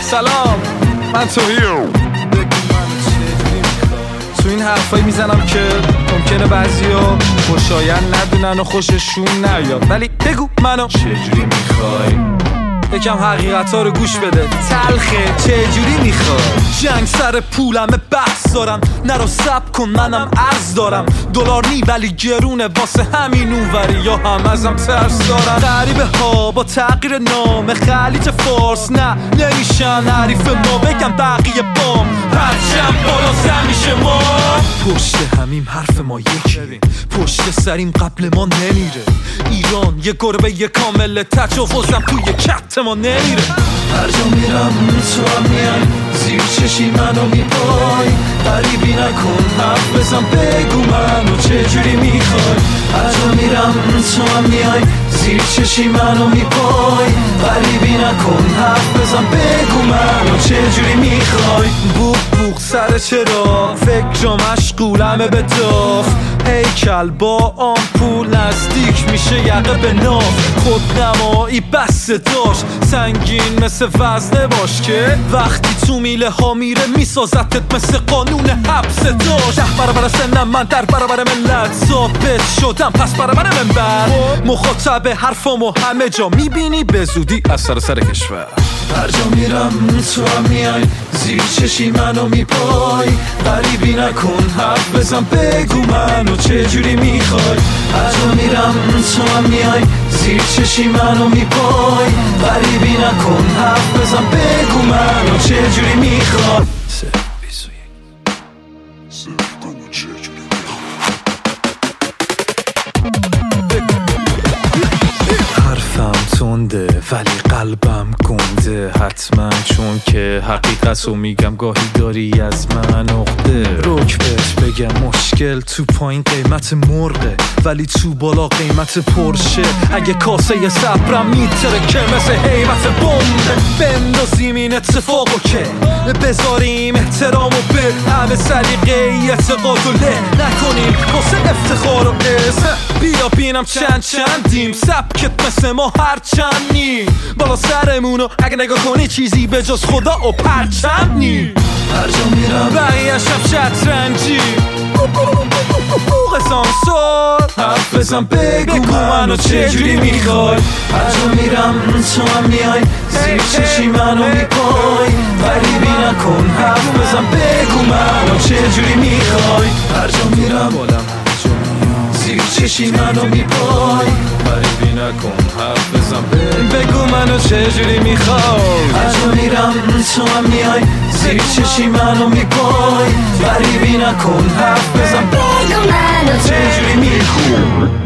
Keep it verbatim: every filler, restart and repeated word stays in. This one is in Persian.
سلام من توهیم. تو این حرفایی میزنم که ممکنه بعضیا خوشایند ندونن و خوششون نیاد، ولی بگو منو چجوری میخوای؟ یکم حقیقت ها رو گوش بده، تلخه چجوری میخوای؟ جنگ سر پولمه بحث دارم، نرو سب کن منم عرض دارم. دلار نی ولی گرونه واسه همین اونوری، یا هم ازم ترس دارم. غریبه ها با تغییر نام خلیج فارس نه نمیشن حریف ما، بگم بقیه بام هرچم بالا سر میشه ما. پشت همیم حرف ما یکی، پشت سریم قبل ما نمیره. ایران یه گربه یه کامله، تجاوزم توی کت ما نمیره. هر جا میرم تو هم میای، زیر چشی منو میپای. غریبی نکن حرف بزن بگو منو چجوری میخوای. هر جا میرم تو هم میای، زیر چشی منو میپای. غریبی نکن حرف بزن بگو منو چجوری میخوای. بوق بوق سر چرا فکر مشغولمه به داف، هیکل با آمپول نزدیک میشه یقه به ناف. خودنمایی بسته داشت سنگین مثل وزنه باش که وقتی تو میله ها میره میسازتت مثل قانون حبس داشت. ده برابر سنم من در برابر ملت ثابت شدم، پس برابر منبر مخاطب حرفامو همه جا میبینی به زودی از سر سر کشور. هر جا میرم تو هم میای، زیر چشی منو میپای. غریبی نکن حرف بزن بگو منو چجوری میخوای. هر جا میرم تو هم میای، زیر چشی منو میپای. غریبی نکن حرف بزن بگو منو چجوری میخوای. حرفم تنده ولی قلبم گنده، حتما چون که حقیقت رو میگم گاهی داری از من عقده. روک بهت بگم مشکل تو پایین قیمت مرغه، ولی تو بالا قیمت پرشه. اگه کاسه صبرم میتره که مثل حیبت بمبه، بندازیم این اتفاقو که بذاریم احترامو به همه سلیقه اعتقاد و له نکنیم واسه افتخار و قصه. بیا بینم چند چندیم سبکت مثل ما هر چندیم بالا سرمونو، اگه نگاه کنی چیزی به جز خدا و پرچم نی. هر جا میرم بقیه‌شم شطرنجی بوق سانسور، حرف بزن بگو منو چجوری میخوای. هر جا میرم تو هم میای، زیر چشی منو میپای. غریبی نکن حرف بزن بگو منو چجوری میخوای. هر جا میرم زیر چشی منو میپای. غریبی نکن حرف بزن بگو منو چجوری میخوای. هر جا میرم تو هم میای، زیر چشی منو میپای. غریبی نکن حرف بزن بگو منو چجوری میخوای.